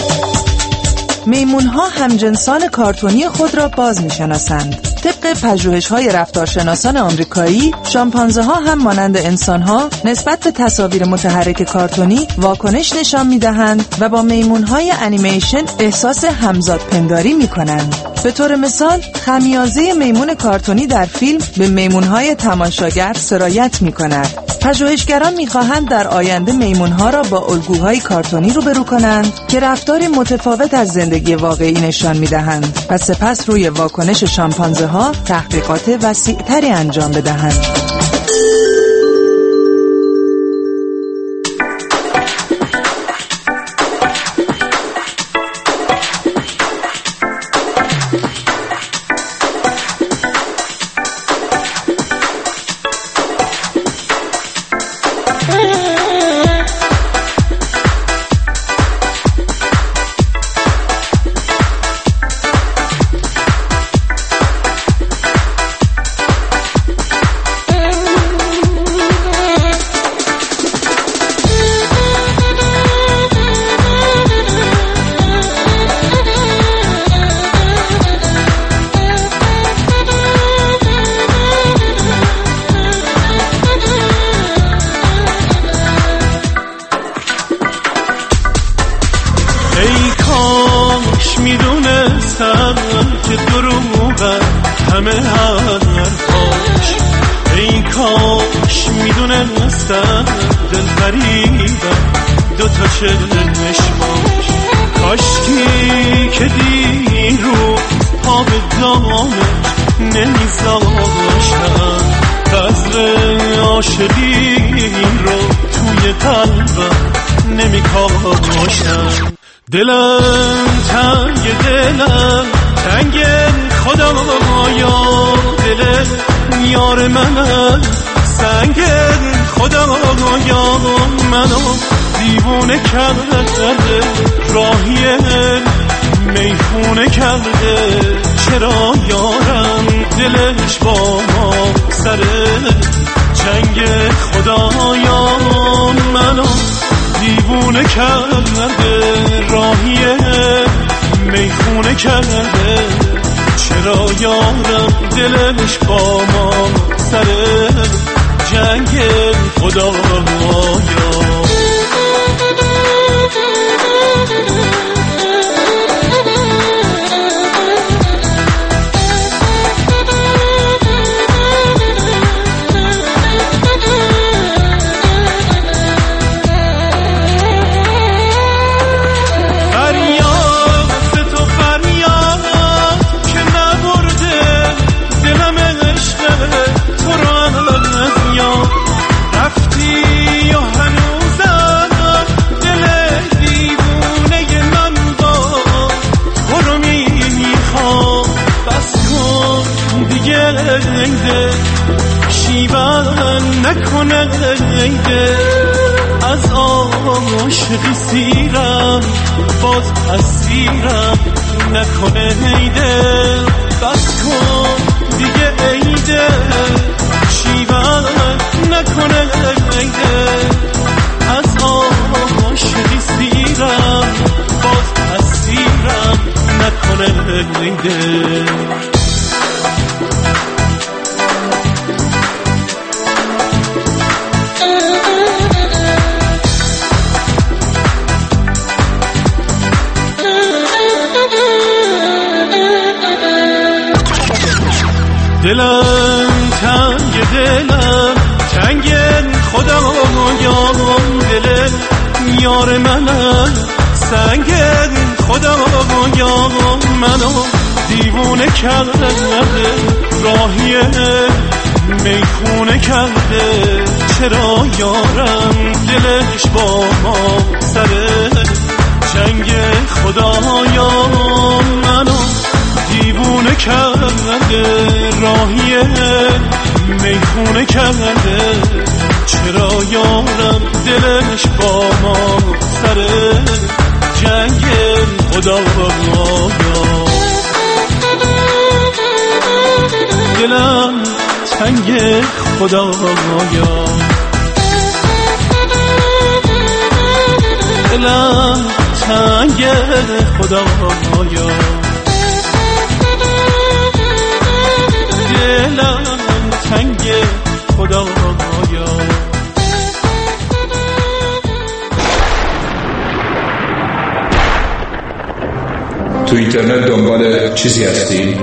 Speaker 23: میمون‌ها همجنسان کارتونی خود را باز می‌شناسند. طبق پژوهش‌های رفتارشناسان آمریکایی، شامپانزه‌ها هم مانند انسان‌ها نسبت به تصاویر متحرک کارتونی واکنش نشان می‌دهند و با میمون‌های انیمیشن احساس همزادپنداری می‌کنند. به طور مثال، خمیازه میمون کارتونی در فیلم به میمون‌های تماشاگر سرایت می‌کند. پژوهشگران می‌خواهند در آینده میمون‌ها را با الگوهای کارتونی روبرو کنند که رفتاری متفاوت از زندگی واقعی نشان می‌دهند و سپس روی واکنش شامپانزه‌ها تحقیقات وسیع‌تری انجام بدهند.
Speaker 17: هستن دل فریبن دوتا چشماش کاشکی که دیرو پا به دامش نمیذاشتن بذر عاشقی رو توی قلبم نمیکاشتن دلم تنگ خدایا دل یار من سنگ خدایا منو دیوونه کرده راهی میخونه کرده چرا یارم دلش با ما سر جنگ خدایا منو دیوونه کرده راهی میخونه کرده چرا یارم دلش با ما سر جنگ خدایا نکنه از عاشقی سیرم باز اسیرم نکنه دل بس کن دیگه عیده شیون نکنه از عاشقی سیرم باز اسیرم نکنه دل دلم تنگ خدایا دل یار من سنگ خدایا منو دیوونه کرده راهی میخونه کرده چرا یارم دلش با ما سر جنگ خدایا منو دیوونه کرده راهی میخونه کرده چرا یارم دلش با ما سر جنگ خدایا دلم تنگ خدایا دلم تنگ خدایا دلم تنگ خدایا
Speaker 4: تو اینترنت دنبال چیزی هستی؟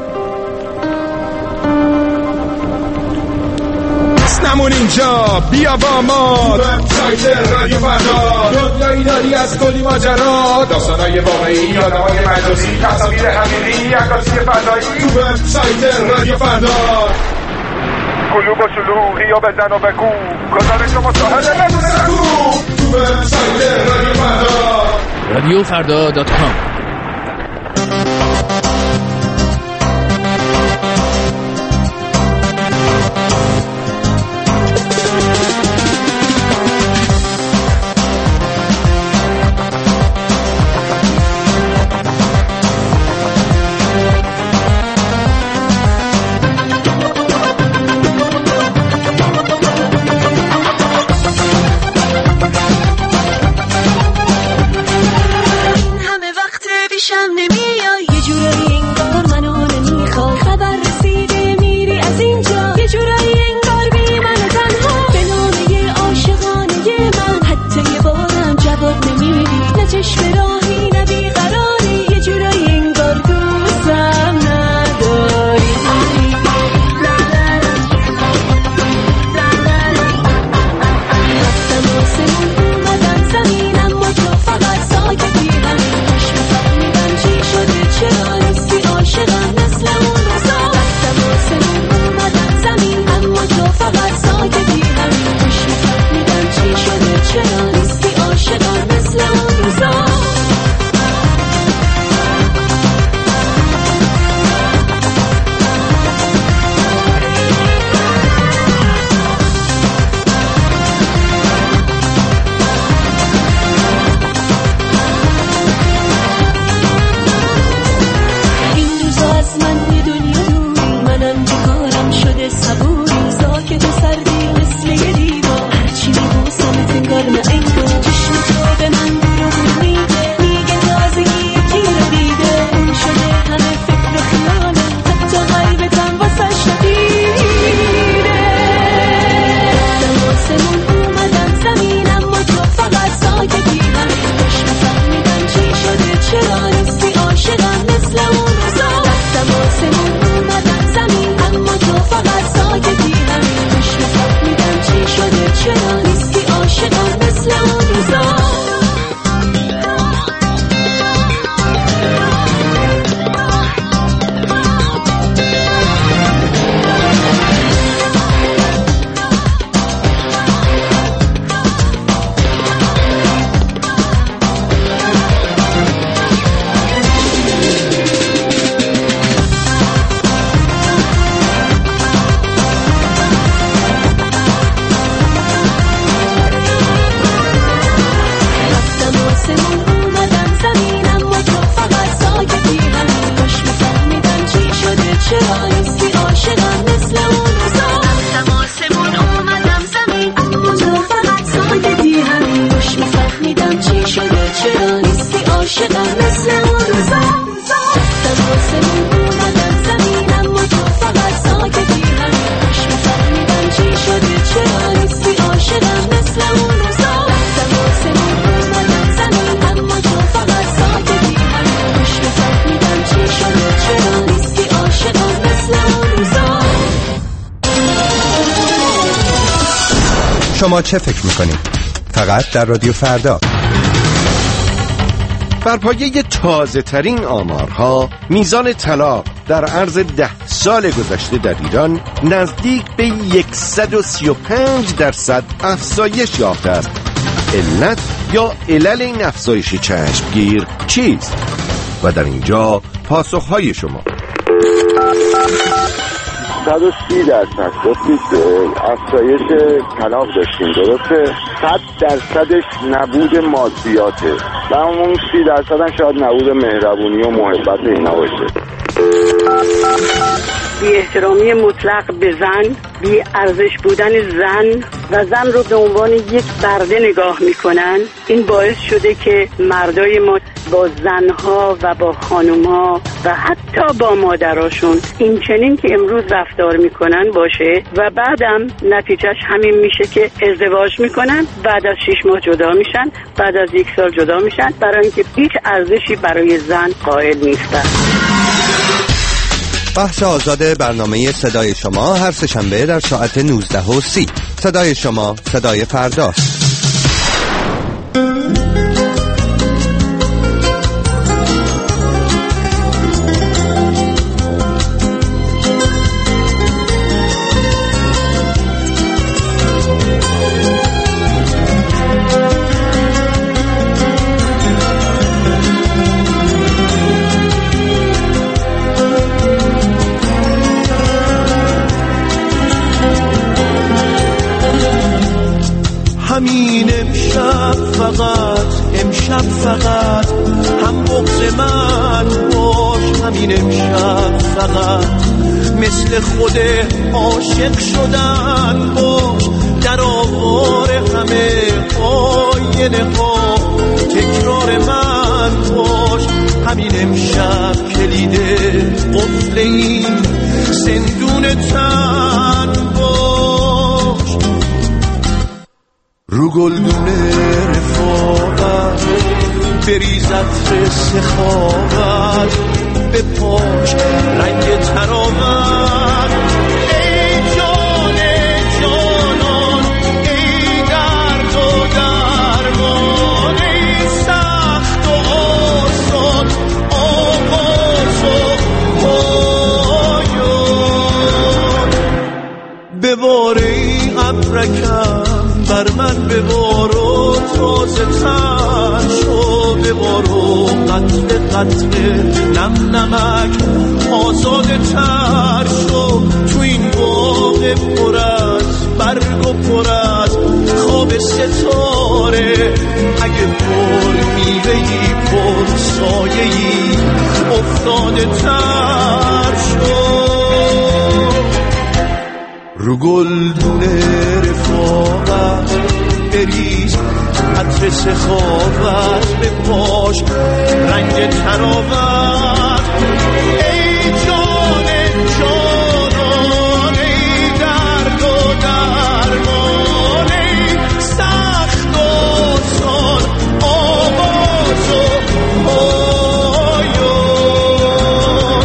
Speaker 5: نمون اینجا بیا با ما وبسایت رادیو فردا دنیایی داری از کلی ماجرا داستانای واقعی آدمای مجازی تصاویر حقیقی عکاسی فضایی تو وبسایت رادیو فردا کلوب و شلوغی و بزن و بگو گزارش و مصاحبه بدون سکو تو وبسایت رادیو فردا
Speaker 6: radioffarda.com
Speaker 18: شما چه فکر میکنید؟ فقط در رادیو فردا.
Speaker 8: بر پایه تازه ترین آمارها، میزان طلاق در عرض 10 سال گذشته در ایران نزدیک به 135% افزایش یافته است. علت یا علل این افزایش چشمگیر چیست؟ و در اینجا پاسخهای شما.
Speaker 9: 130% گفتید افزایش طلاق داشتیم، درسته؟ 100%ش نبود مادیاته و اون 30% هم شاید نبود مهربونی و محبت اینا باشه.
Speaker 10: بی احترامی مطلق به زن، بی ارزش بودن زن و زن رو به عنوان یک برده نگاه میکنن. این باعث شده که مردای ما با زنها و با خانومها و حتی با مادراشون این چنین که امروز رفتار میکنن باشه و بعدم نتیجهش همین میشه که ازدواج میکنن، بعد از 6 ماه جدا میشن، بعد از 1 سال جدا میشن، برای اینکه هیچ ارزشی برای زن قائل نیستن.
Speaker 18: بخش آزاد برنامه صدای شما هر سه‌شنبه در ساعت 19:30. صدای شما، صدای فردا.
Speaker 17: همین امشب فقط هم بغض من باش، همین امشب فقط مثل خود عاشق شدن باش، در آوار همه آینه ها تکرار من باش، همین امشب کلید قفل این زندون تن باش. رو گلدونه رفاقت بریزت سخاوت به پاش رنگ تراوت. ای جان جانان، ای درد و درمان، ای سخت و آسان، آغاز و پایان. بباره ای ابرکم بر من ببار و تازه تر شو، ببار و قطره قطره نم نمک آزاده تر شو. تو این باغ پر از برگ و پر از خواب ستاره، اگه پر میوه‌ای پر سایه‌ای افتاده تر شو. رو گلدونه رفاقت بریز عطر سخاوت به پاش رنگ تراوت. ای جان جانان، ای درد و درمان، ای سخت و آسان، آواز و پایان.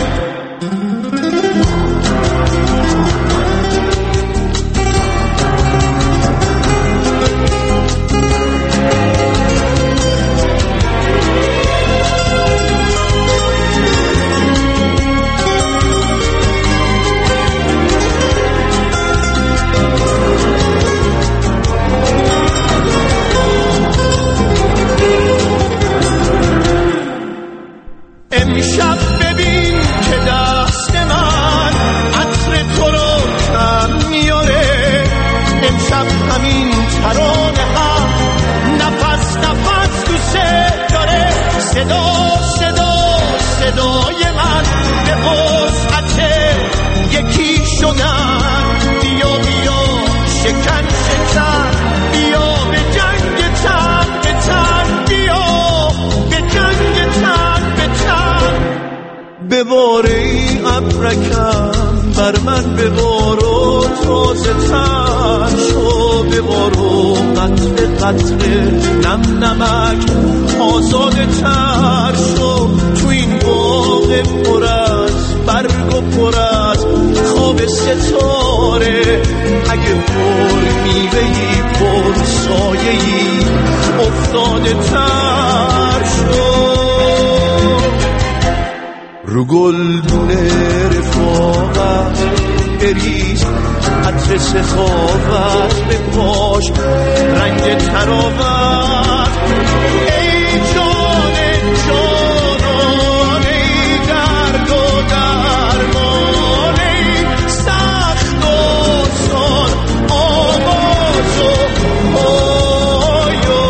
Speaker 17: امشب ببین که دست من عطر تو رو کم میاره، امشب همین ترانه هم نفس نفس دوست داره. صدا صدا صدای من به وسعت یکی شدن. بیا بیا شکن شکن، بیا به جنگ تن به تن، بیا به جنگ تن به تن. بباره ای ابرکم بر من ببار و تازه تر شو، ببار و قطره قطره نم نمک آزاده تر شو. تو این باغ پر از برگ و پر از خواب ستاره اگه پر میوهی پر سایه‌ای افتاده تر شد رو گلدونه رفاقت بریز عطر سخاوت به پاش رنگ تراوت ای جان جانان ای درد و درمان ای سخت و سان آواز و پایان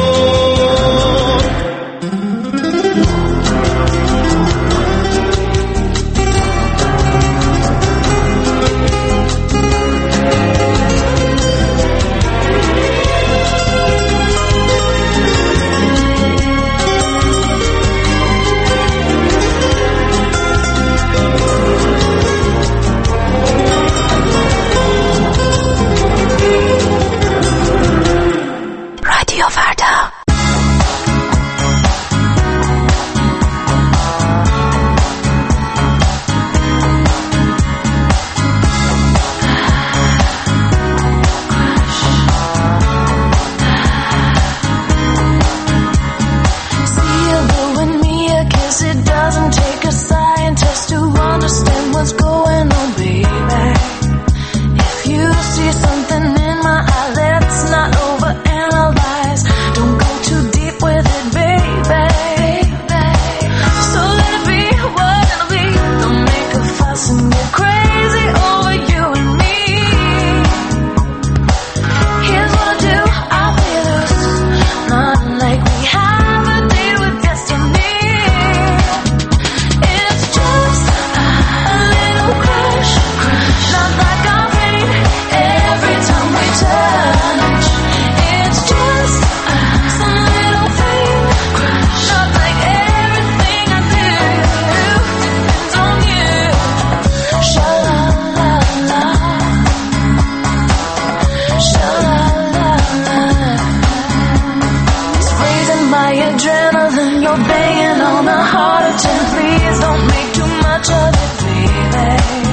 Speaker 17: adrenaline, you're banging on a heart attack. Please don't make too much of it, baby.